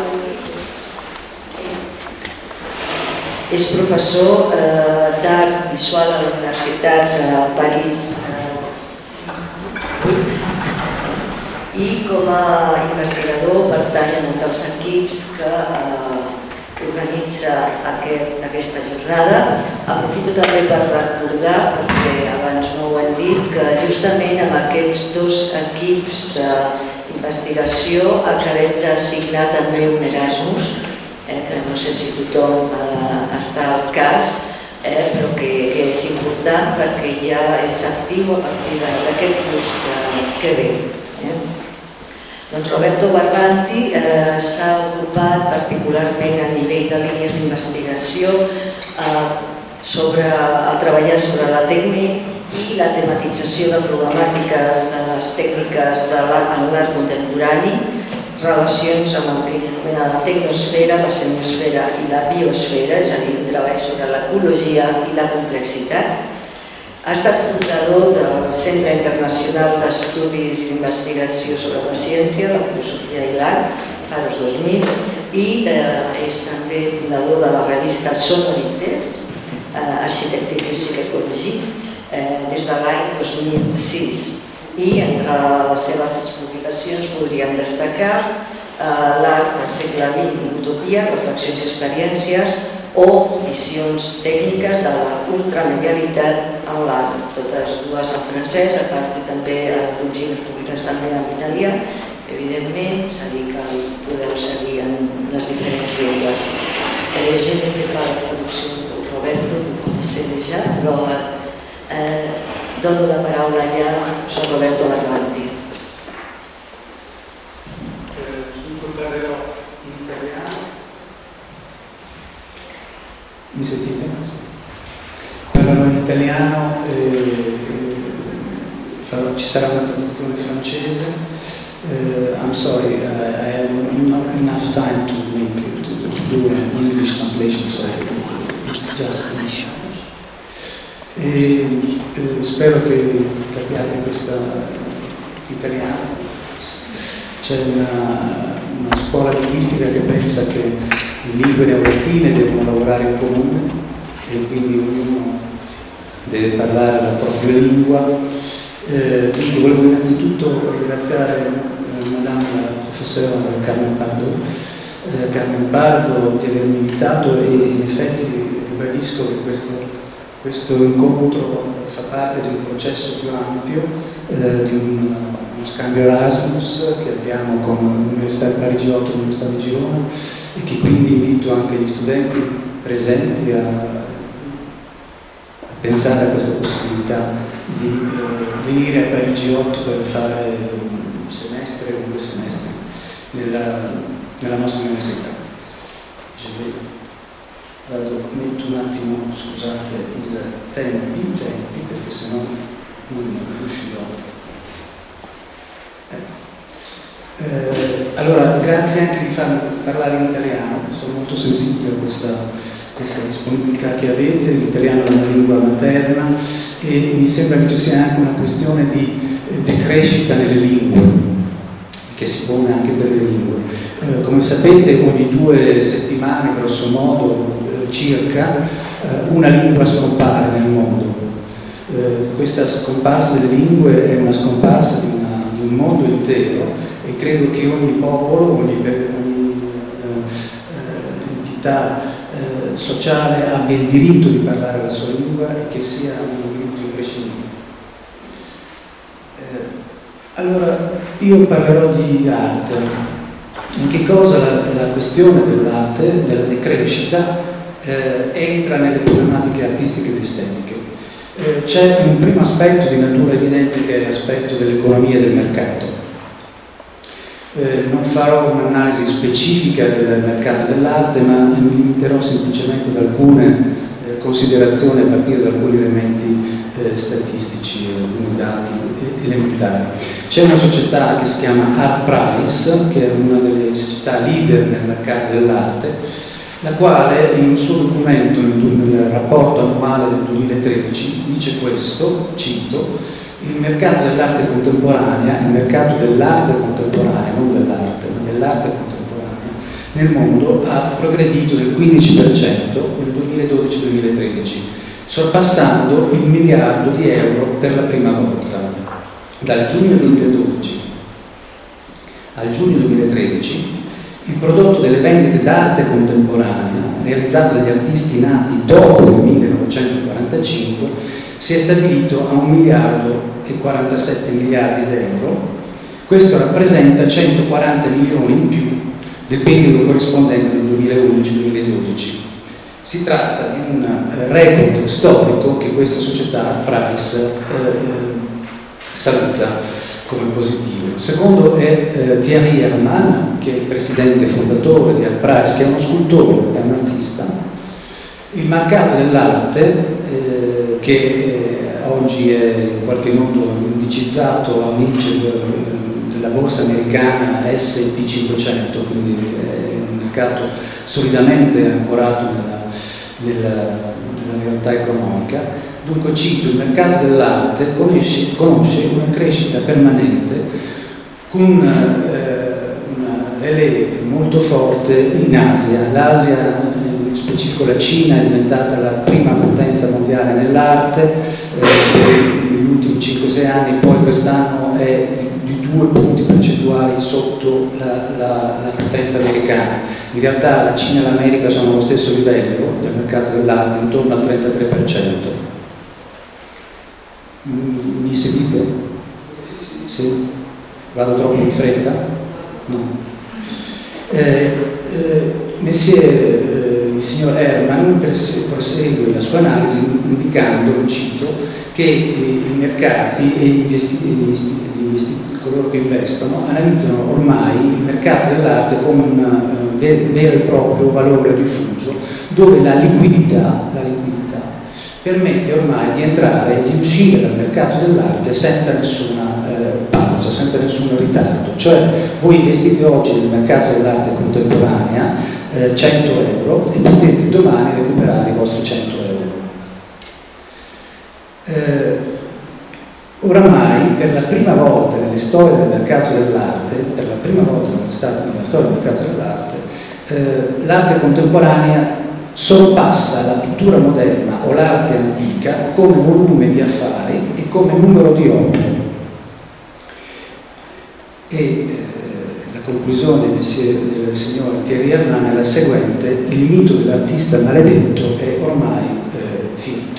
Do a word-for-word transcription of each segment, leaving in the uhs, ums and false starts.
és professor eh, d'art visual a la Universitat de París vuit i com a investigador pertany a un dels equips que eh, organitza aquest, aquesta jornada. Aprofito també per recordar, perquè abans no ho hem dit, que justament amb aquests dos equips d'investigació acabem de signar també un Erasmus, eh, que no sé si tothom eh, està al cas, eh, però que, que és important perquè ja és actiu a partir d'aquest curs que, que ve. Eh? Doncs Roberto Barbanti eh, s'ha ocupat particularment a nivell de línies d'investigació eh, sobre el treballar sobre la tècnica i la tematització de problemàtiques de les tècniques de l'art contemporani, relacions amb el que ell anomena la tecnosfera, la semiosfera i la biosfera, és a dir, un treball sobre l'ecologia i la complexitat. Ha estat fundador del Centre Internacional d'Estudis d'Investigació sobre la Ciència, la Filosofia i l'Art, Faros dos mil, i és també fundador de la revista Sonorités, Architecture, Musique et Ecologie, des de l'any dos mil sis. I entre les seves publicacions podríem destacar l'art del segle vint i l'utopia, reflexions i experiències, o visions tècniques de la ultramedialitat en l'art, totes dues en francès, a part també d'uns llibres publicats també en italià. Evidentment, s'ha dit que el podeu seguir en les diferents llengües. Je ne fais pas la traducció de Roberto, vous connaissez déjà, alors eh, dono la paraula ja a Roberto Barbanti. Mi sentite? Parlerò in italiano, eh, farò, ci sarà una traduzione francese. Uh, I'm sorry, uh, I have not enough time to make to do an English translation, so it's just English. E, eh, spero che capiate questo italiano. C'è una, una scuola linguistica che pensa che le lingue neolatine devono lavorare in comune e quindi ognuno deve parlare la propria lingua. Eh, quindi volevo innanzitutto ringraziare eh, Madame la professora Carmen Pardo, eh, Carmen Pardo di avermi invitato, e in effetti ribadisco che questo, questo incontro fa parte di un processo più ampio, eh, di un, uno scambio Erasmus che abbiamo con l'Università di Parigi otto e l'Università di Girona, e che quindi invito anche gli studenti presenti a, a pensare a questa possibilità di eh, venire a Parigi otto per fare un semestre o due semestri nella, nella nostra università. Vado, metto un attimo, scusate, il tempi, i tempi, perché sennò non riuscirò. Ecco. Eh, allora, grazie anche di farmi parlare in italiano, sono molto sensibile a questa, questa disponibilità che avete. L'italiano è una lingua materna e mi sembra che ci sia anche una questione di eh, decrescita nelle lingue, che si pone anche per le lingue. Eh, come sapete, ogni due settimane, grosso modo, eh, circa, eh, una lingua scompare nel mondo. Eh, questa scomparsa delle lingue è una scomparsa di, una, di un mondo intero, e credo che ogni popolo, ogni, ogni eh, entità eh, sociale abbia il diritto di parlare la sua lingua e che sia un diritto imprescindibile. Eh, allora, io parlerò di arte. In che cosa la, la questione dell'arte, della decrescita, eh, entra nelle problematiche artistiche ed estetiche? Eh, c'è un primo aspetto di natura evidente, che è l'aspetto dell'economia del mercato. Eh, non farò un'analisi specifica del mercato dell'arte, ma mi limiterò semplicemente ad alcune eh, considerazioni a partire da alcuni elementi eh, statistici, alcuni dati elementari. C'è una società che si chiama ArtPrice, che è una delle società leader nel mercato dell'arte, la quale in un suo documento, nel rapporto annuale del duemilatredici, dice questo, cito: il mercato dell'arte contemporanea, il mercato dell'arte contemporanea, non dell'arte, ma dell'arte contemporanea, nel mondo ha progredito del quindici per cento nel duemiladodici duemilatredici, sorpassando il miliardo di euro per la prima volta. Dal giugno duemiladodici al giugno duemilatredici il prodotto delle vendite d'arte contemporanea realizzato dagli artisti nati dopo il millenovecentoquarantacinque si è stabilito a un miliardo e quarantasette miliardi di euro. Questo rappresenta centoquaranta milioni in più del periodo corrispondente del duemilaundici duemiladodici. Si tratta di un record storico che questa società Price eh, saluta come positivo. Il secondo è eh, Thierry Hermann, che è il presidente fondatore di Art Price, che è uno scultore, è un artista. Il mercato dell'arte, eh, che eh, oggi è in qualche modo indicizzato a un indice della borsa americana S and P cinquecento, quindi è un mercato solidamente ancorato nella, nella, nella realtà economica. Dunque cito, il mercato dell'arte conosce, conosce una crescita permanente con eh, una relè molto forte in Asia. L'Asia, in specifico la Cina, è diventata la prima potenza mondiale nell'arte eh, negli ultimi cinque sei anni, poi quest'anno è di, di due punti percentuali sotto la, la, la potenza americana. In realtà la Cina e l'America sono allo stesso livello del mercato dell'arte, intorno al trentatré per cento. Mi seguite? Sì? Vado troppo in fretta? No. Eh, eh, Messier, eh, il signor Hermann prosegue la sua analisi indicando, lo cito, che eh, i mercati e gli investitori, gli investitori, coloro che investono, analizzano ormai il mercato dell'arte come un uh, vero e proprio valore rifugio, dove la liquidità, la liquidità permette ormai di entrare e di uscire dal mercato dell'arte senza nessuna eh, pausa, senza nessun ritardo. Cioè voi investite oggi nel mercato dell'arte contemporanea eh, cento euro e potete domani recuperare i vostri cento euro. Eh, oramai per la prima volta nelle storie del mercato dell'arte, per la prima volta nella storia del mercato dell'arte, eh, l'arte contemporanea sorpassa la pittura moderna o l'arte antica come volume di affari e come numero di opere. E eh, la conclusione del, del signor Thierry Hermann è la seguente: il mito dell'artista maledetto è ormai eh, finito.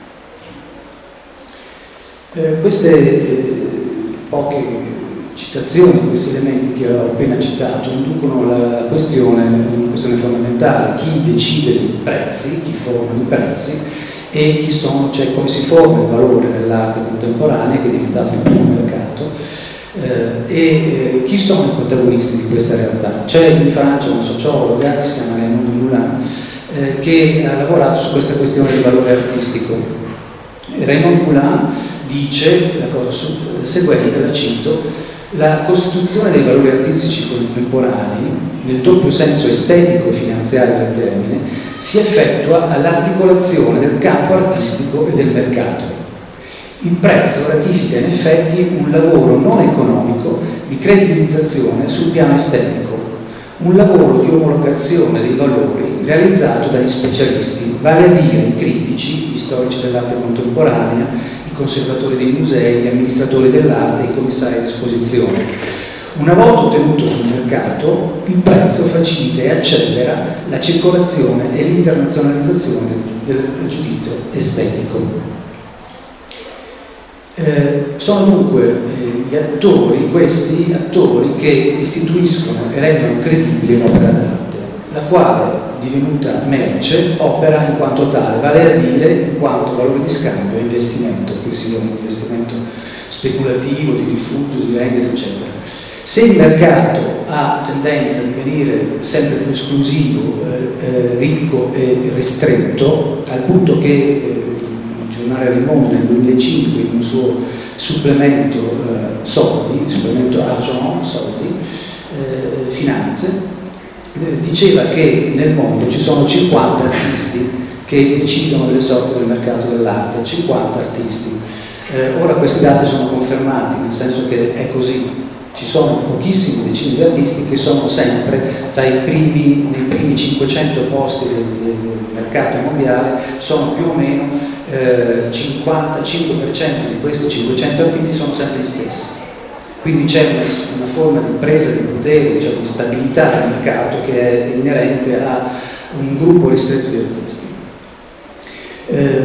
Eh, queste eh, poche citazioni, questi elementi che ho appena citato inducono la questione, una questione fondamentale: chi decide i prezzi, chi forma i prezzi e chi sono, cioè come si forma il valore nell'arte contemporanea, che è diventato il primo mercato, eh, e eh, chi sono i protagonisti di questa realtà. C'è in Francia un sociologa che si chiama Raymond Moulin eh, che ha lavorato su questa questione del valore artistico. E Raymond Moulin dice la cosa seguente, la cito: la costituzione dei valori artistici contemporanei, nel doppio senso estetico e finanziario del termine, si effettua all'articolazione del campo artistico e del mercato. Il prezzo ratifica in effetti un lavoro non economico di credibilizzazione sul piano estetico, un lavoro di omologazione dei valori realizzato dagli specialisti, vale a dire i critici, gli storici dell'arte contemporanea, i conservatori dei musei, gli amministratori dell'arte e i commissari di esposizione. Una volta ottenuto sul mercato, il prezzo facilita e accelera la circolazione e l'internazionalizzazione del, del giudizio estetico. Eh, sono dunque eh, gli attori, questi attori, che istituiscono e rendono credibile un'opera d'arte, la quale, divenuta merce, opera in quanto tale, vale a dire in quanto valore di scambio e investimento, che sia un investimento speculativo, di rifugio, di vendita, eccetera. Se il mercato ha tendenza a divenire sempre più esclusivo, eh, eh, ricco e ristretto, al punto che eh, il giornale Le Monde nel duemilacinque, in un suo supplemento eh, soldi, supplemento argent, soldi, eh, finanze, diceva che nel mondo ci sono cinquanta artisti che decidono delle sorti del mercato dell'arte, cinquanta artisti. Eh, ora questi dati sono confermati, nel senso che è così. Ci sono pochissime decine di artisti che sono sempre tra i primi, nei primi cinquecento posti del, del, del mercato mondiale, sono più o meno eh, cinquantacinque per cento di questi cinquecento artisti sono sempre gli stessi. Quindi c'è una, una forma di presa di potere, cioè di stabilità del mercato che è inerente a un gruppo ristretto di artisti. Eh,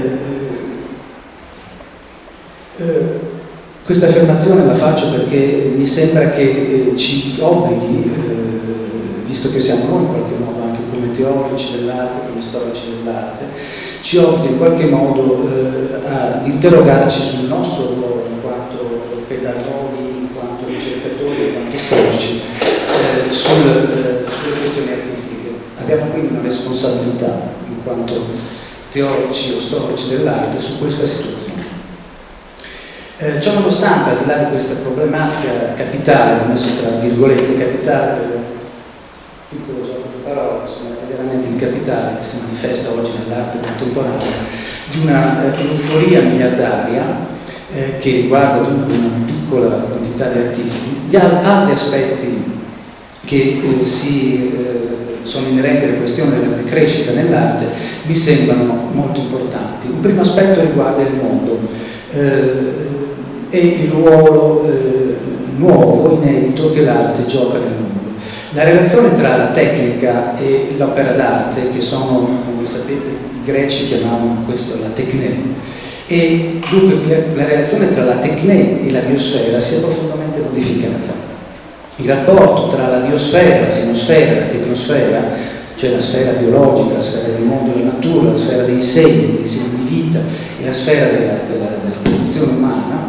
eh, Questa affermazione la faccio perché mi sembra che eh, ci obblighi, eh, visto che siamo noi in qualche modo anche come teorici dell'arte, come storici dell'arte, ci obblighi in qualche modo eh, ad interrogarci sul nostro ruolo in quanto pedagoghi, in quanto ricercatori, in quanto storici, eh, sul, eh, sulle questioni artistiche. Abbiamo quindi una responsabilità in quanto teorici o storici dell'arte su questa situazione. Eh, ciò nonostante, al di là di questa problematica capitale, ho messo tra virgolette capitale per un piccolo gioco di parole, insomma, è veramente il capitale che si manifesta oggi nell'arte contemporanea, di una eh, euforia miliardaria eh, che riguarda dunque una piccola quantità di artisti, di altri aspetti che eh, si, eh, sono inerenti alle questioni della decrescita nell'arte mi sembrano molto importanti. Un primo aspetto riguarda il mondo. Eh, e il ruolo eh, nuovo, inedito che l'arte gioca nel mondo. La relazione tra la tecnica e l'opera d'arte, che sono, come sapete, i greci chiamavano questo la tecne, e dunque la relazione tra la tecne e la biosfera si è profondamente modificata. Il rapporto tra la biosfera, la sinosfera e la tecnosfera, cioè la sfera biologica, la sfera del mondo della natura, la sfera dei segni, dei segni di vita e la sfera della, della, della condizione umana,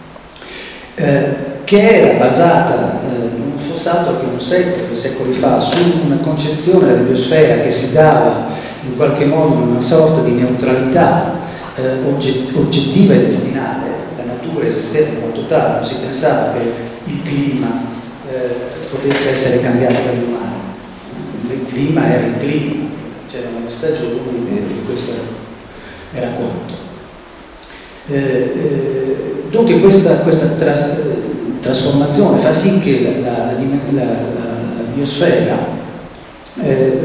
Eh, che era basata, eh, non fosse altro che un secolo, due secoli fa, su una concezione della biosfera che si dava in qualche modo una sorta di neutralità eh, ogget oggettiva e destinale. La natura esisteva in quanto tale, non si pensava che il clima eh, potesse essere cambiato dagli umani. Il clima era il clima, c'erano le stagioni e questo era quanto. Eh, eh, dunque questa, questa tras trasformazione fa sì che la, la, la, la, la biosfera, eh,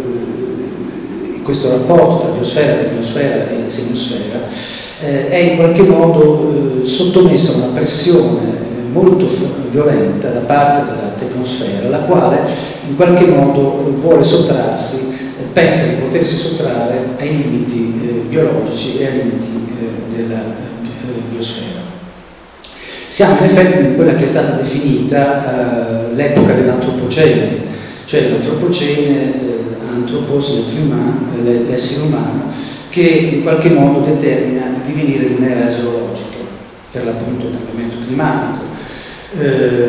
questo rapporto tra biosfera, tecnosfera e sinosfera, eh, è in qualche modo eh, sottomessa a una pressione molto violenta da parte della tecnosfera, la quale in qualche modo eh, vuole sottrarsi, eh, pensa di potersi sottrarre ai limiti eh, biologici e ai limiti eh, della eh, biosfera. Siamo in effetti in quella che è stata definita eh, l'epoca dell'antropocene, cioè l'antropocene, eh, antropos, l'essere umano, che in qualche modo determina il divenire di un'era geologica, per l'appunto il cambiamento climatico, eh,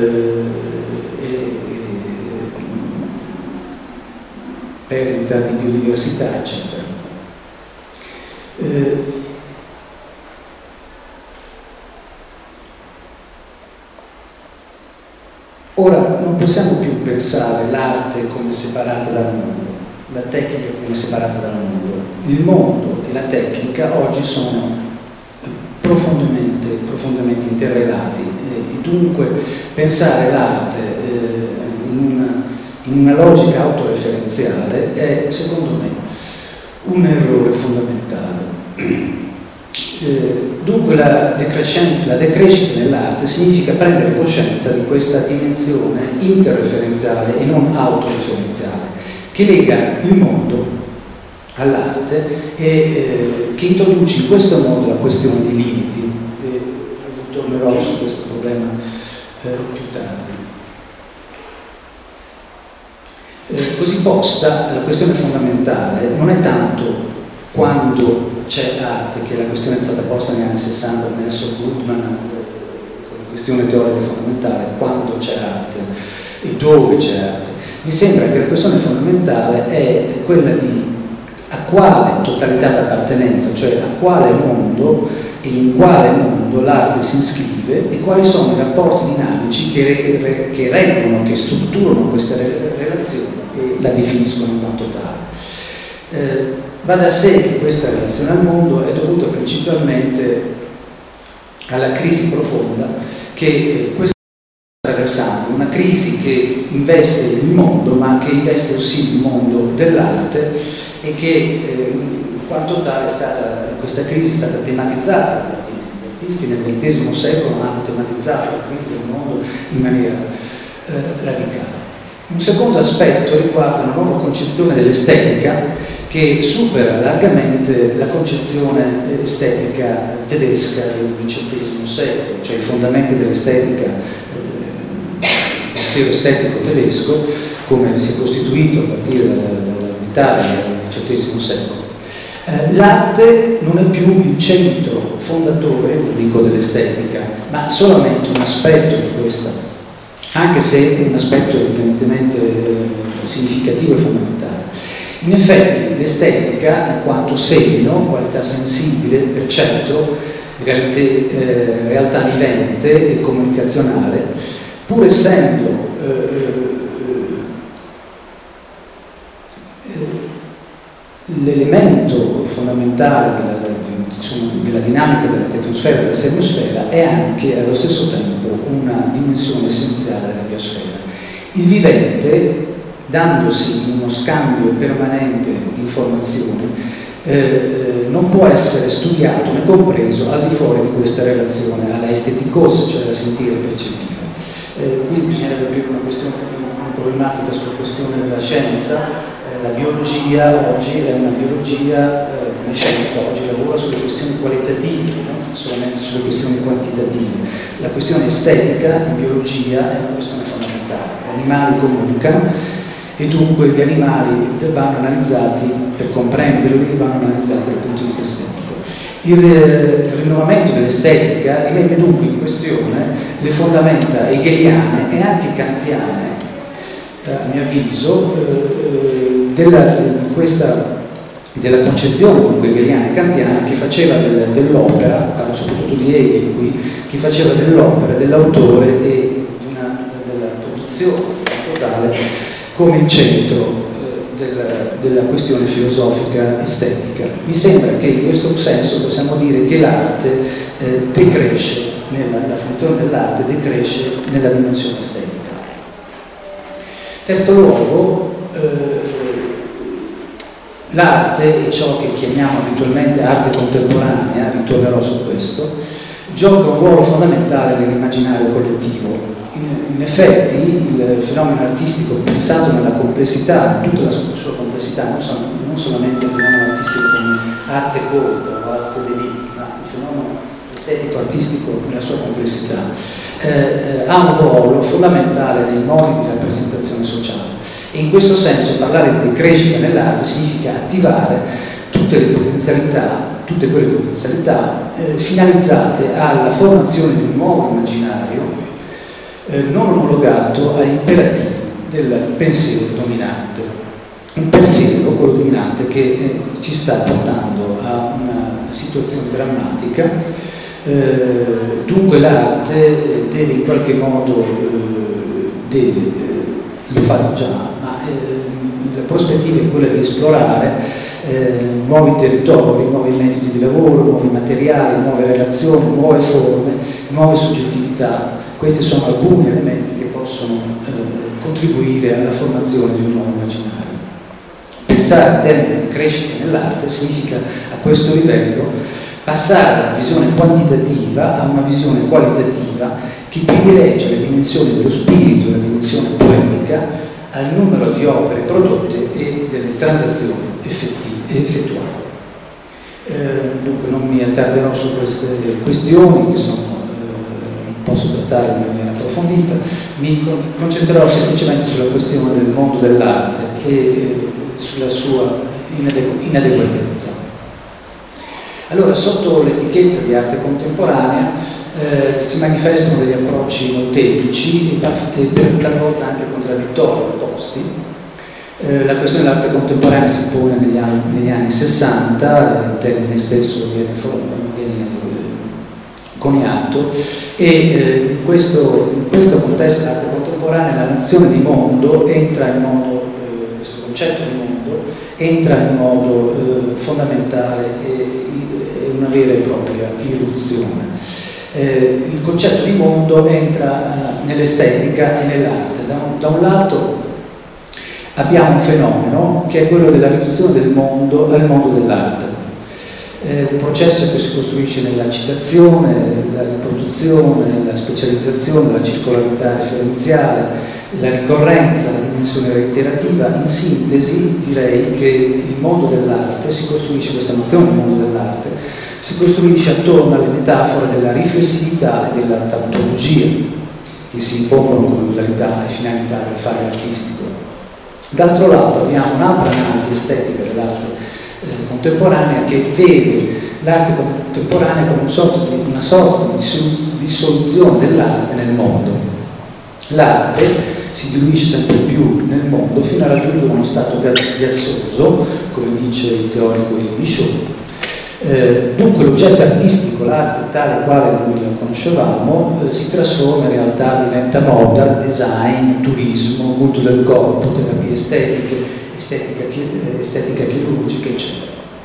e, e, perdita di biodiversità, eccetera. Eh, Ora, non possiamo più pensare l'arte come separata dal mondo, la tecnica come separata dal mondo. Il mondo e la tecnica oggi sono profondamente, profondamente interrelati e, e dunque pensare l'arte eh, in, una, in una logica autoreferenziale è, secondo me, un errore fondamentale. Eh, dunque la, la decrescita nell'arte significa prendere coscienza di questa dimensione interreferenziale e non autoreferenziale che lega il mondo all'arte e eh, che introduce in questo modo la questione dei limiti. E tornerò su questo problema eh, più tardi. Eh, così posta, la questione fondamentale non è tanto quando c'è arte, che è la questione che è stata posta negli anni sessanta da Nelson Goodman, con la questione teorica fondamentale, quando c'è arte e dove c'è arte. Mi sembra che la questione fondamentale è quella di a quale totalità d'appartenenza, cioè a quale mondo e in quale mondo l'arte si iscrive e quali sono i rapporti dinamici che, re, che reggono, che strutturano queste re, relazioni e la definiscono in quanto tale. Eh, Va da sé che questa relazione al mondo è dovuta principalmente alla crisi profonda che eh, questo sta attraversando crisi che investe il mondo, ma che investe aussi il mondo dell'arte, e che eh, in quanto tale è stata, questa crisi è stata tematizzata dagli artisti. Gli artisti nel ventesimo secolo hanno tematizzato la crisi del mondo in maniera eh, radicale. Un secondo aspetto riguarda una nuova concezione dell'estetica che supera largamente la concezione estetica tedesca del diciottesimo secolo, cioè i fondamenti dell'estetica, del pensiero estetico tedesco, come si è costituito a partire dall'Italia del diciottesimo secolo. Eh, l'arte non è più il centro fondatore unico dell'estetica, ma solamente un aspetto di questa, anche se è un aspetto evidentemente significativo e fondamentale. In effetti l'estetica, in quanto segno, qualità sensibile, percetto, realtà, eh, realtà vivente e comunicazionale, pur essendo eh, eh, l'elemento fondamentale della, della dinamica della tecnosfera e della semosfera, è anche allo stesso tempo una dimensione essenziale della biosfera. Il vivente, dandosi uno scambio permanente di informazioni, eh, non può essere studiato né compreso al di fuori di questa relazione alla esteticos, cioè da sentire e percepire. Eh, qui bisognerebbe aprire una, questione, una problematica sulla questione della scienza. Eh, la biologia oggi è una biologia, eh, una scienza oggi lavora sulle questioni qualitative, non solamente sulle questioni quantitative. La questione estetica in biologia è una questione fondamentale. Gli animali comunicano, e dunque gli animali vanno analizzati, per comprenderli, vanno analizzati dal punto di vista estetico. Il, il rinnovamento dell'estetica rimette dunque in questione le fondamenta hegeliane e anche kantiane, eh, a mio avviso, eh, della, di questa, della concezione dunque hegeliana e kantiana che faceva del, dell'opera, parlo soprattutto di Hegel qui, che faceva dell'opera, dell'autore e di una, della produzione totale come il centro eh, della, della questione filosofica estetica. Mi sembra che in questo senso possiamo dire che l'arte eh, decresce, nella, la funzione dell'arte decresce nella dimensione estetica. Terzo luogo, eh, l'arte e ciò che chiamiamo abitualmente arte contemporanea, ritornerò su questo, gioca un ruolo fondamentale nell'immaginario collettivo. In, in effetti il fenomeno artistico, pensato nella complessità, in tutta la sua complessità, non, so, non solamente il fenomeno artistico come arte colta o arte d'élite, ma il fenomeno estetico-artistico nella sua complessità, eh, eh, ha un ruolo fondamentale nei modi di rappresentazione sociale. E in questo senso parlare di decrescita nell'arte significa attivare tutte le potenzialità, tutte quelle potenzialità eh, finalizzate alla formazione di un nuovo immaginario Eh, non omologato agli imperativi del pensiero dominante. Un pensiero, quello dominante, che eh, ci sta portando a una situazione drammatica. Eh, dunque l'arte deve in qualche modo, eh, deve, eh, lo fa già, ma eh, la prospettiva è quella di esplorare eh, nuovi territori, nuovi metodi di lavoro, nuovi materiali, nuove relazioni, nuove forme, nuove soggettività. Questi sono alcuni elementi che possono eh, contribuire alla formazione di un nuovo immaginario. Pensare in termini di crescita nell'arte significa a questo livello passare da una visione quantitativa a una visione qualitativa che privilegia le dimensioni dello spirito e la dimensione poetica al numero di opere prodotte e delle transazioni effettuate. Eh, dunque non mi attarderò su queste questioni che sono posso trattare in maniera approfondita, mi concentrerò semplicemente sulla questione del mondo dell'arte e eh, sulla sua inadegu- inadeguatezza. Allora, sotto l'etichetta di arte contemporanea eh, si manifestano degli approcci molteplici e, par- e per talvolta anche contraddittori, opposti. Eh, la questione dell'arte contemporanea si pone negli anni, negli anni sessanta, il termine stesso viene, viene coniato, e eh, in, questo, in questo contesto dell'arte contemporanea la nozione di mondo entra in modo, eh, questo concetto di mondo entra in modo eh, fondamentale e, e una vera e propria irruzione. Eh, il concetto di mondo entra eh, nell'estetica e nell'arte. Da, da un lato abbiamo un fenomeno che è quello della riduzione del mondo al mondo dell'arte. È un processo che si costruisce nella citazione, la riproduzione, la specializzazione, la circolarità referenziale, la ricorrenza, la dimensione reiterativa. In sintesi direi che il mondo dell'arte si costruisce, questa nozione del mondo dell'arte, si costruisce attorno alle metafore della riflessività e della tautologia che si impongono come modalità e finalità del fare artistico. D'altro lato abbiamo un'altra analisi estetica dell'arte Eh, contemporanea che vede l'arte contemporanea come un sorta di, una sorta di dissoluzione dell'arte nel mondo. L'arte si diluisce sempre più nel mondo fino a raggiungere uno stato ghiaccioso, come dice il teorico Yves Michaud. Eh, dunque l'oggetto artistico, l'arte tale quale noi la conoscevamo, eh, si trasforma in realtà, diventa moda, design, turismo, culto del corpo, terapie estetiche, estetica, estetica chirurgica, eccetera.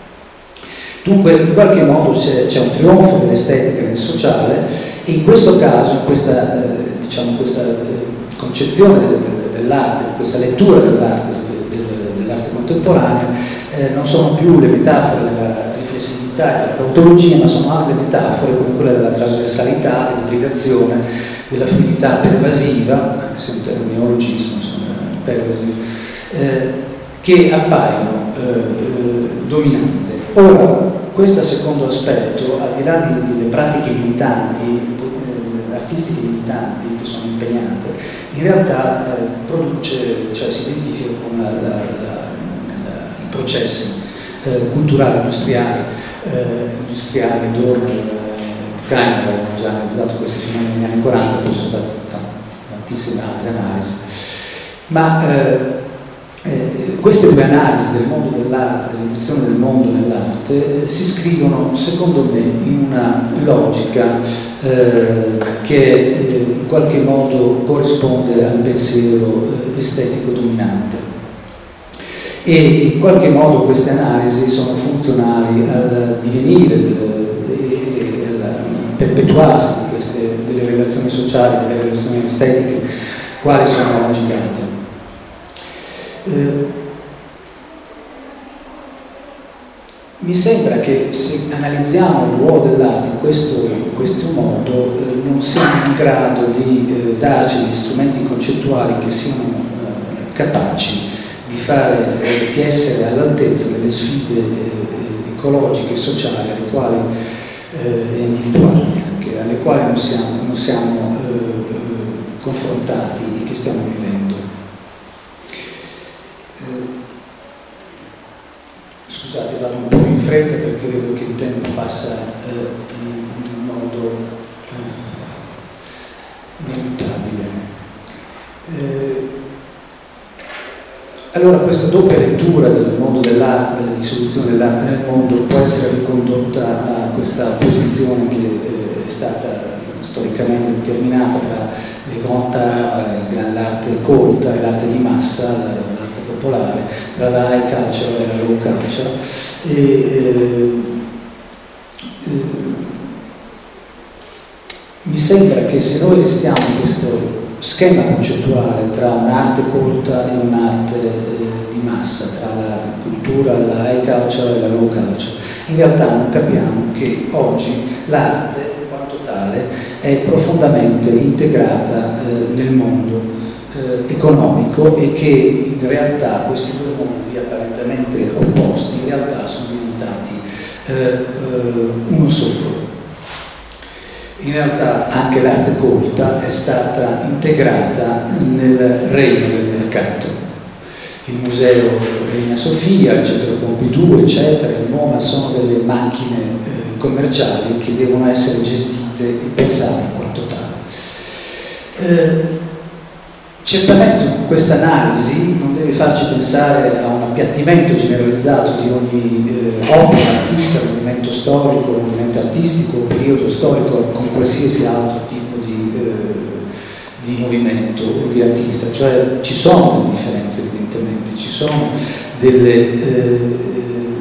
Dunque in qualche modo c'è un trionfo dell'estetica nel sociale e in questo caso, in questa, eh, diciamo, questa eh, concezione del, del, dell'arte, questa lettura dell'arte, del, dell'arte contemporanea, eh, non sono più le metafore della riflessività e della tautologia, ma sono altre metafore come quella della trasversalità, dell'ibridazione, della fluidità pervasiva, anche se è un neologismo, insomma, pervasivo, eh, che appaiono eh, dominante. Ora, questo secondo aspetto, al di là di, delle pratiche militanti, eh, artistiche militanti che sono impegnate, in realtà eh, produce, cioè si identifica con la, la, la, la, i processi eh, culturali industriali, eh, industriali, Adorno, eh, Klein avevano già analizzato questi fenomeni negli anni quaranta, poi sono state tantissime altre analisi. Ma eh, Eh, queste due analisi del mondo dell'arte, dell'evoluzione del mondo nell'arte, eh, si scrivono secondo me in una logica eh, che eh, in qualche modo corrisponde al pensiero eh, estetico dominante e in qualche modo queste analisi sono funzionali al divenire e al perpetuarsi di queste, delle relazioni sociali, delle relazioni estetiche, quali sono aggitate. Eh, mi sembra che se analizziamo il ruolo dell'arte in questo, in questo modo eh, non siamo in grado di eh, darci degli strumenti concettuali che siano eh, capaci di, fare, eh, di essere all'altezza delle sfide eh, ecologiche e sociali alle quali, eh, e individuali anche, alle quali non siamo, non siamo eh, eh, confrontati e che stiamo vivendo. Scusate, vado un po' in fretta perché vedo che il tempo passa eh, in modo eh, ineluttabile. Eh, allora questa doppia lettura del mondo dell'arte, della dissoluzione dell'arte nel mondo, può essere ricondotta a questa posizione che eh, è stata storicamente determinata tra le grand art, l'arte colta e l'arte di massa, popolare, tra la high culture e la low culture. E, eh, eh, mi sembra che se noi restiamo in questo schema concettuale tra un'arte colta e un'arte eh, di massa, tra la cultura, la high culture e la low culture, in realtà non capiamo che oggi l'arte, in quanto tale, è profondamente integrata eh, nel mondo Eh, economico e che in realtà questi due mondi apparentemente opposti in realtà sono diventati eh, eh, uno solo. In realtà anche l'arte colta è stata integrata nel regno del mercato. Il museo Regina Sofia, il centro Pompidou, eccetera, il MoMA sono delle macchine eh, commerciali che devono essere gestite e pensate in quanto tale. Eh, Certamente questa analisi non deve farci pensare a un appiattimento generalizzato di ogni eh, opera, artista, movimento storico, movimento artistico, periodo storico, con qualsiasi altro tipo di, eh, di movimento o di artista. Cioè ci sono delle differenze evidentemente, ci sono delle, eh, delle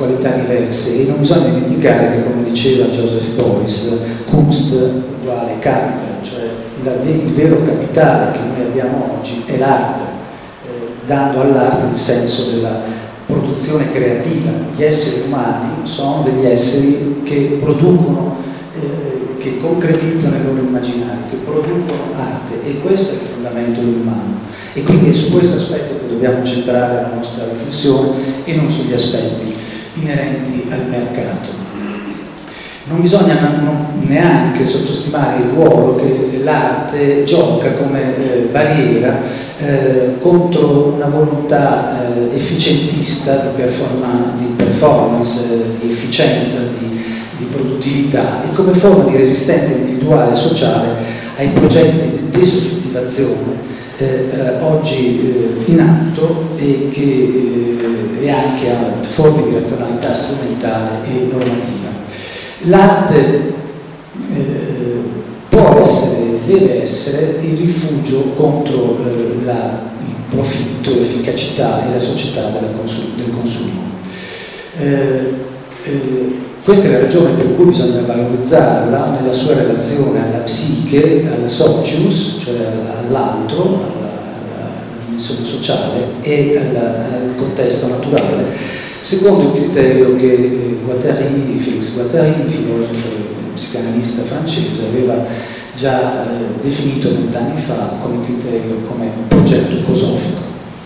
qualità diverse, e non bisogna dimenticare che, come diceva Joseph Beuys, Kunst uguale capital, cioè la, il vero capitale che noi abbiamo oggi è l'arte, eh, dando all'arte il senso della produzione creativa. Gli esseri umani sono degli esseri che producono, eh, che concretizzano il loro immaginario, che producono arte, e questo è il fondamento dell'umano. E quindi è su questo aspetto che dobbiamo centrare la nostra riflessione e non sugli aspetti inerenti al mercato. Non bisogna neanche sottostimare il ruolo che l'arte gioca come eh, barriera eh, contro una volontà eh, efficientista di, performa di performance, eh, di efficienza, di, di produttività, e come forma di resistenza individuale e sociale ai progetti di desoggettivazione Eh, eh, oggi eh, in atto, e che eh, e anche a forme di razionalità strumentale e normativa. L'arte eh, può essere, deve essere il rifugio contro eh, la, il profitto, l'efficacità e la società della consum del consumo. Eh, eh, questa è la ragione per cui bisogna valorizzarla nella sua relazione alla psiche, alla socius, cioè all'altro, alla, alla dimensione sociale, e alla, al contesto naturale, secondo il criterio che Guattari, Félix Guattari, filosofo e psicanalista francese, aveva già eh, definito vent'anni fa come criterio, come progetto cosofico.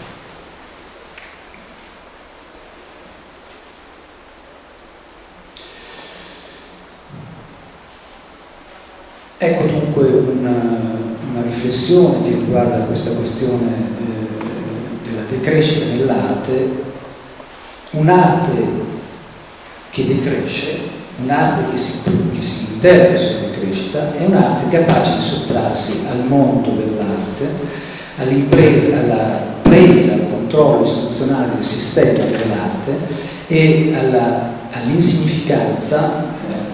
Ecco dunque una, una riflessione che riguarda questa questione eh, della decrescita nell'arte, un'arte che decresce, un'arte che si, che si interroga sulla decrescita, è un'arte capace di sottrarsi al mondo dell'arte, all'impresa, alla presa, al controllo istituzionale del sistema dell'arte e all'insignificanza,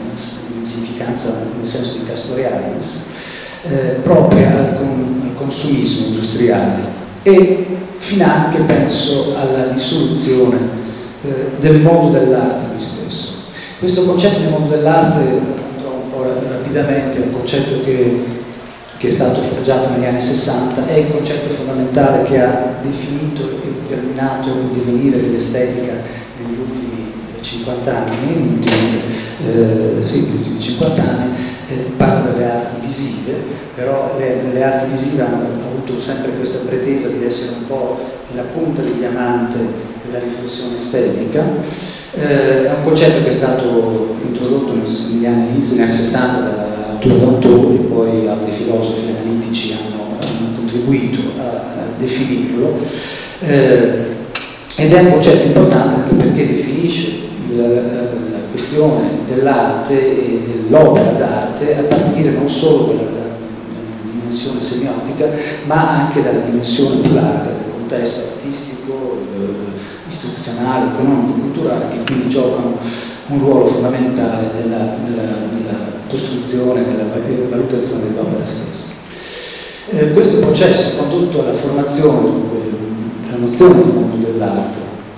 nel senso di Castoriadis, eh, propria al, con, al consumismo industriale, e finanche, penso, alla dissoluzione eh, del mondo dell'arte lui stesso. Questo concetto di mondo dell'arte, andrò un po' rapidamente, è un concetto che, che è stato forgiato negli anni sessanta, è il concetto fondamentale che ha definito e determinato il divenire dell'estetica negli ultimi cinquanta anni, negli ultimi, eh, sì, negli ultimi cinquanta anni. Eh, parlo delle arti visive, però le, le arti visive hanno avuto sempre questa pretesa di essere un po' la punta di diamante della riflessione estetica. Eh, è un concetto che è stato introdotto negli anni, all'inizio degli anni sessanta da Arthur Danto, e poi altri filosofi analitici hanno, hanno contribuito a, a definirlo, eh, ed è un concetto importante anche perché definisce la, la, la questione dell'arte e dell'opera d'arte a partire non solo dalla, dalla dimensione semiotica, ma anche dalla dimensione più larga del contesto artistico, eh, istituzionale, economico, culturale, che quindi giocano un ruolo fondamentale nella, nella, nella costruzione, nella valutazione dell'opera stessa. Eh, questo processo ha condotto alla formazione della nozione del mondo dell'arte.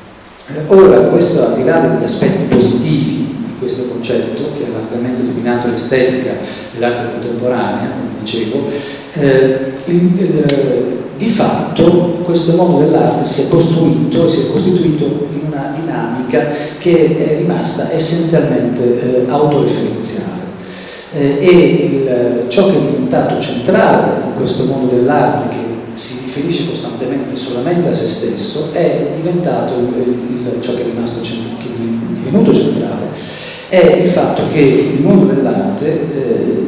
Eh, ora, questo, al di là degli aspetti positivi di questo concetto, che ha largamente dominato l'estetica dell'arte contemporanea, come dicevo, eh, il, il, di fatto questo mondo dell'arte si è costruito, si è costituito in una dinamica che è rimasta essenzialmente eh, autoreferenziale. Eh, e il, ciò che è diventato centrale in questo mondo dell'arte, che si riferisce costantemente solamente a se stesso, è diventato il, il, ciò che è rimasto che è divenuto centrale, è il fatto che il mondo dell'arte eh,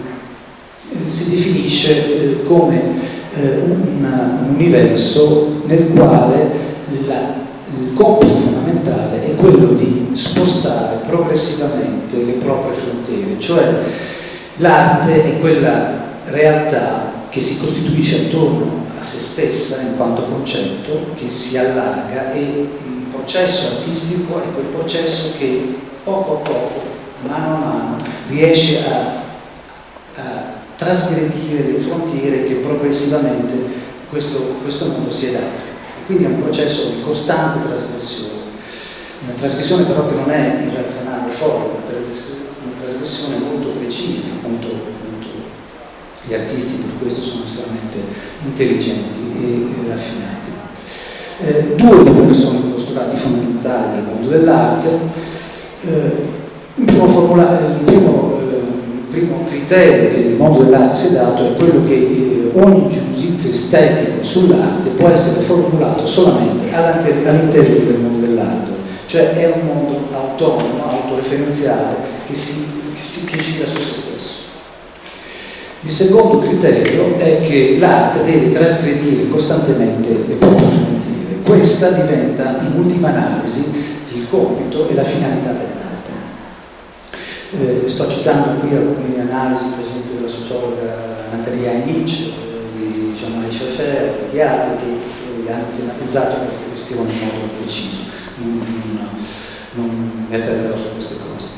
si definisce eh, come eh, un, un universo nel quale la, il compito fondamentale è quello di spostare progressivamente le proprie frontiere, cioè l'arte è quella realtà che si costituisce attorno a se stessa in quanto concetto, che si allarga, e il processo artistico è quel processo che poco a poco, mano a mano, riesce a, a trasgredire le frontiere che progressivamente questo, questo mondo si è dato. E quindi è un processo di costante trasgressione. una trasgressione però che non è irrazionale, forte, una trasgressione molto precisa, appunto, appunto gli artisti per questo sono estremamente intelligenti e, e raffinati. Eh, due di quelli sono i postulati fondamentali del mondo dell'arte. Eh, il primo, formula, il primo, eh, il primo criterio che il mondo dell'arte si è dato è quello che eh, ogni giudizio estetico sull'arte può essere formulato solamente all'interno del mondo dell'arte, cioè è un mondo autonomo, autoreferenziale che, si, che, si, che gira su se stesso. Il secondo criterio è che l'arte deve trasgredire costantemente le proprie frontiere. Questa diventa in ultima analisi il compito e la finalità dell'arte. Eh, sto citando qui alcune analisi, per esempio della sociologa Natalia Einice, eh, di Jean-Marie Schaeffer, di altri che eh, hanno tematizzato queste questioni in modo preciso. Non, non, non mi atterrerò su queste cose.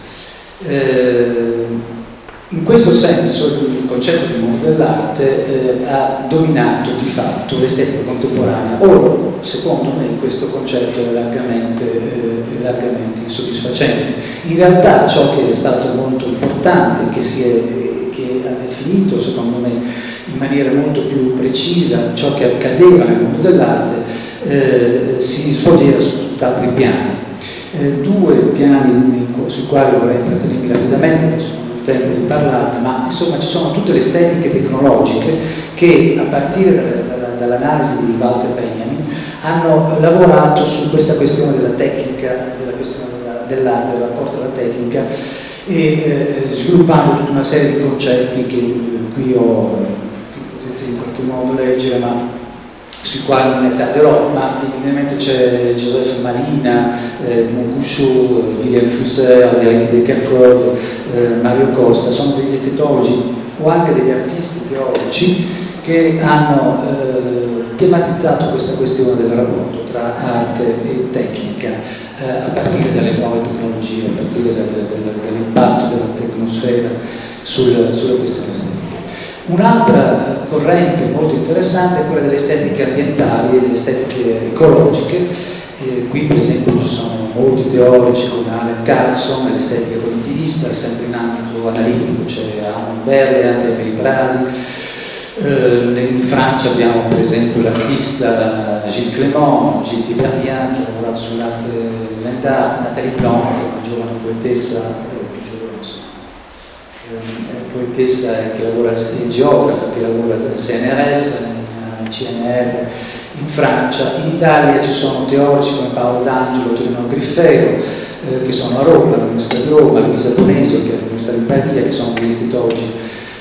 Eh, in questo senso il concetto di mondo dell'arte eh, ha dominato di fatto l'estetica contemporanea. Ora, secondo me, questo concetto è largamente, eh, largamente insoddisfacente. In realtà ciò che è stato molto importante, che, si è, eh, che ha definito, secondo me, in maniera molto più precisa ciò che accadeva nel mondo dell'arte, eh, si svolgeva su tutt'altri piani. Eh, due piani sui quali vorrei intrattenermi rapidamente, non sono il tempo di parlarne, ma insomma ci sono tutte le estetiche tecnologiche che a partire dalla, dalla, dall'analisi di Walter Benjamin hanno lavorato su questa questione della tecnica, della questione dell'arte, del rapporto alla tecnica e eh, sviluppando tutta una serie di concetti che qui, ho, qui potete in qualche modo leggere, ma sui quali non ne tarderò, ma evidentemente c'è Joseph Malina, eh, Moncuccio, William Flusser, Derek de Kerkhove, eh, Mario Costa, sono degli estetologi o anche degli artisti teorici che hanno eh, tematizzato questa questione del rapporto tra arte e tecnica eh, a partire dalle nuove tecnologie, a partire dal, dal, dall'impatto della tecnosfera sul, sulla questione estetica. Un'altra corrente molto interessante è quella delle estetiche ambientali e delle estetiche ecologiche. Eh, qui per esempio ci sono molti teorici come Alan Carlson, l'estetica cognitivista, sempre in ambito analitico c'è Armand Berliat, Emily Pradi. Eh, in Francia abbiamo per esempio l'artista Gilles Clément, Gilles Thiberdien che ha lavorato sull'arte land art, Nathalie Plon, che è una giovane poetessa poetessa che lavora, è geografa che lavora al C N R S, in C N R in Francia. In Italia ci sono teorici come Paolo D'Angelo, Torino Griffero, eh, che sono a Roma, all'Università di Roma, Luisa Bonesio, che è all'Università di Pavia, che sono degli estetologi.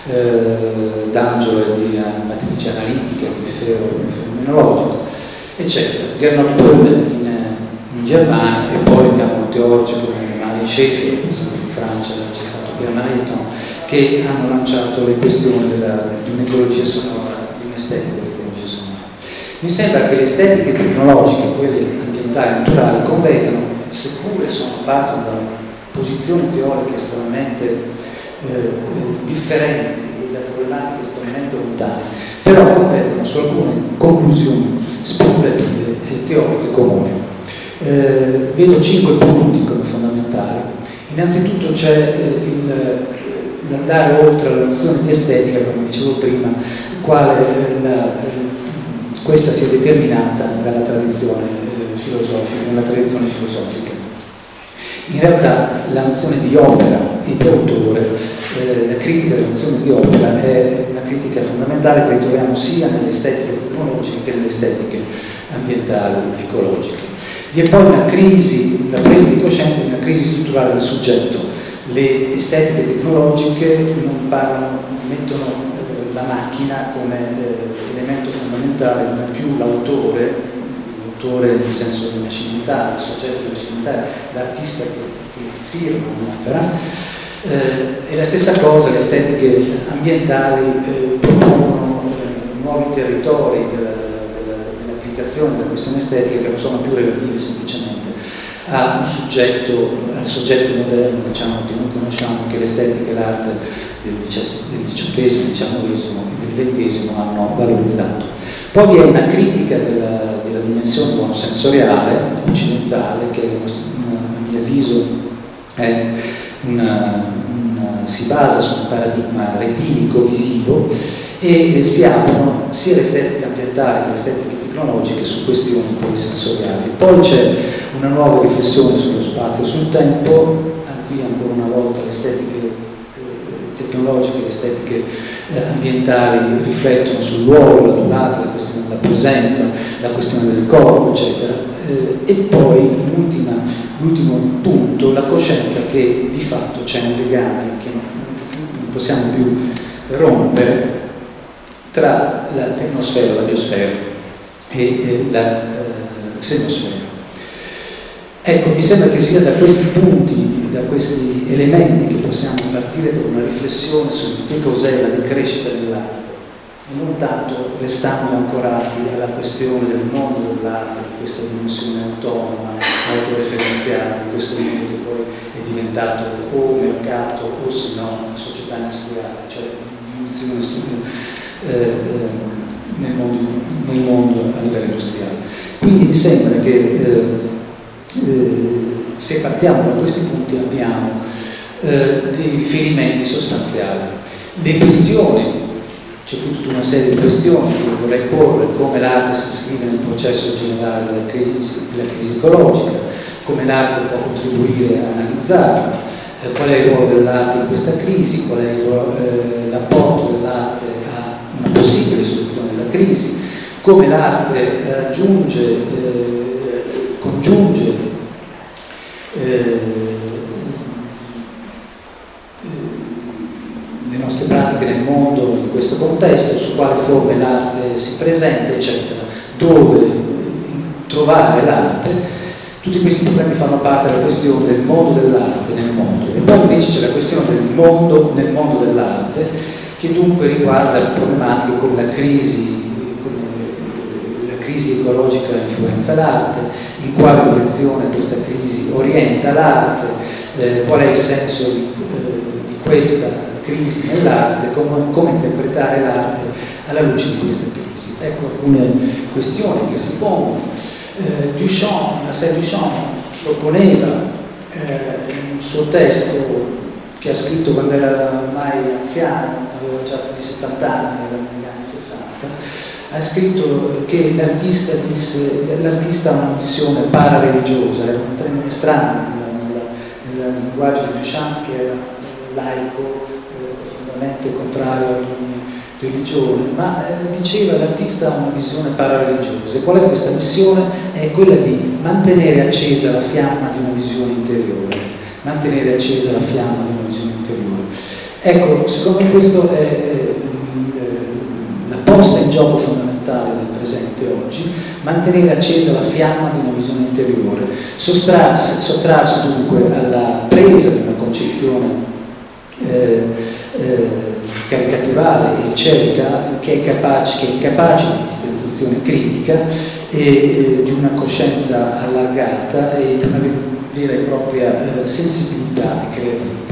eh, D'Angelo è di matrice analitica, Griffero fenomenologico, eccetera. Gernot Brunner in, in Germania, e poi abbiamo teorici come Marie Schaeffer, per esempio in Francia c'è stato Pierre Maneton, che hanno lanciato le questioni della, di un'ecologia sonora, di un'estetica dell'ecologia sonora. Mi sembra che le estetiche tecnologiche, quelle ambientali e naturali, convengano, seppure sono partono da posizioni teoriche estremamente eh, differenti e da problematiche estremamente lontane, però convergono su alcune conclusioni speculative e teoriche comuni. Eh, vedo cinque punti come fondamentali. Innanzitutto c'è eh, il andare oltre la nozione di estetica, come dicevo prima, quale eh, la, eh, questa si è determinata dalla tradizione eh, filosofica, nella tradizione filosofica. In realtà la nozione di opera e di autore, eh, la critica della nozione di opera è una critica fondamentale che ritroviamo sia nelle estetiche tecnologiche che nelle estetiche ambientali e ecologiche. Vi è poi una crisi, una presa di coscienza di una crisi strutturale del soggetto. Le estetiche tecnologiche non parlano, mettono eh, la macchina come eh, elemento fondamentale, non è più l'autore, l'autore nel senso rinascimentale, il soggetto rinascimentale, l'artista che, che firma un'opera. Eh, e la stessa cosa, le estetiche ambientali eh, propongono eh, nuovi territori della, della, dell'applicazione della questione estetica che non sono più relative semplicemente a un soggetto, al soggetto moderno, diciamo, che noi conosciamo, che l'estetica e l'arte del diciottesimo, diciannovesimo e del ventesimo hanno valorizzato. Poi vi è una critica della, della dimensione sensoriale occidentale, che è una, è una, una, si basa su un paradigma retinico-visivo e si aprono sia l'estetica ambientale che l'estetica tecnologiche su questioni polisensoriali. Poi c'è una nuova riflessione sullo spazio e sul tempo, qui ancora una volta le estetiche eh, tecnologiche, le estetiche eh, ambientali riflettono sul luogo, la durata, la questione della presenza, la questione del corpo, eccetera. Eh, e poi l'ultimo punto, la coscienza che di fatto c'è un legame che non, non possiamo più rompere tra la tecnosfera, la biosfera e, e la eh, senosfera. Ecco, mi sembra che sia da questi punti, da questi elementi che possiamo partire per una riflessione su che cos'è la decrescita dell'arte e non tanto restando ancorati alla questione del mondo dell'arte, di questa dimensione autonoma, autoreferenziale, di questo mondo che poi è diventato o mercato o se no società industriale, cioè dimensione eh, eh, nel, mondo, nel mondo a livello industriale. Quindi mi sembra che eh, Eh, se partiamo da questi punti abbiamo eh, dei riferimenti sostanziali. Le questioni, c'è qui tutta una serie di questioni che vorrei porre: come l'arte si iscrive nel processo generale della crisi, della crisi ecologica, come l'arte può contribuire a analizzarla, eh, qual è il ruolo dell'arte in questa crisi, qual è eh, l'apporto dell'arte a una possibile soluzione della crisi, come l'arte aggiunge eh, congiunge eh, le nostre pratiche nel mondo in questo contesto, su quale forme l'arte si presenta, eccetera, dove trovare l'arte. Tutti questi problemi fanno parte della questione del mondo dell'arte nel mondo. E poi invece c'è la questione del mondo nel mondo dell'arte, che dunque riguarda problematiche come la crisi La crisi ecologica influenza l'arte, in quale direzione questa crisi orienta l'arte, eh, qual è il senso di, eh, di questa crisi nell'arte, come, come interpretare l'arte alla luce di questa crisi. Ecco alcune questioni che si pongono. Eh, Duchamp, Marcel Duchamp proponeva eh, in un suo testo che ha scritto quando era ormai anziano, aveva già più di settanta anni, era negli anni sessanta, ha scritto che l'artista l'artista ha una missione parareligiosa, era un termine strano nel linguaggio di Duchamp, che era laico, eh, profondamente contrario ad ogni religione, ma eh, diceva che l'artista ha una visione parareligiosa. E qual è questa missione? È quella di mantenere accesa la fiamma di una visione interiore, mantenere accesa la fiamma di una visione interiore. Ecco, secondo me questo è eh, la posta in gioco fondamentale del presente oggi, mantenere accesa la fiamma di una visione interiore, sottrarsi, sottrarsi dunque alla presa di una concezione eh, eh, caricaturale e cieca che è capace, che è incapace di distanziazione critica e eh, di una coscienza allargata e di una vera e propria eh, sensibilità e creatività.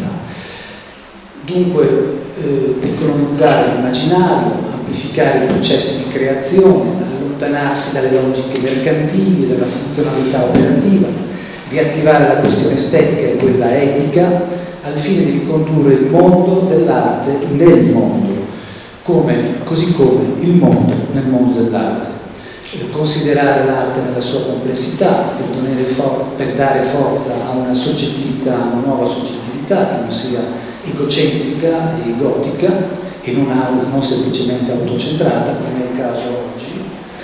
Dunque eh, decolonizzare l'immaginario, amplificare i processi di creazione, allontanarsi dalle logiche mercantili e dalla funzionalità operativa, riattivare la questione estetica e quella etica al fine di ricondurre il mondo dell'arte nel mondo, come, così come il mondo nel mondo dell'arte. Considerare l'arte nella sua complessità per, for per dare forza a una soggettività, a una nuova soggettività che non sia egocentrica e egotica e non, ha, non semplicemente autocentrata, come è il caso oggi.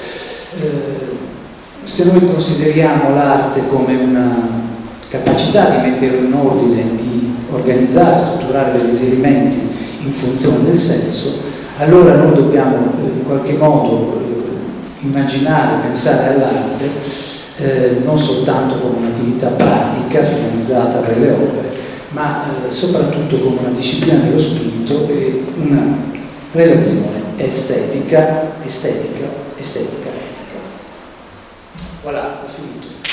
Eh, se noi consideriamo l'arte come una capacità di mettere in ordine, di organizzare, strutturare degli esementi in funzione del senso, allora noi dobbiamo eh, in qualche modo eh, immaginare, pensare all'arte eh, non soltanto come un'attività pratica finalizzata per le opere, ma eh, soprattutto come una disciplina dello spirito e una relazione estetica, estetica, estetica, etica. Voilà, ho finito.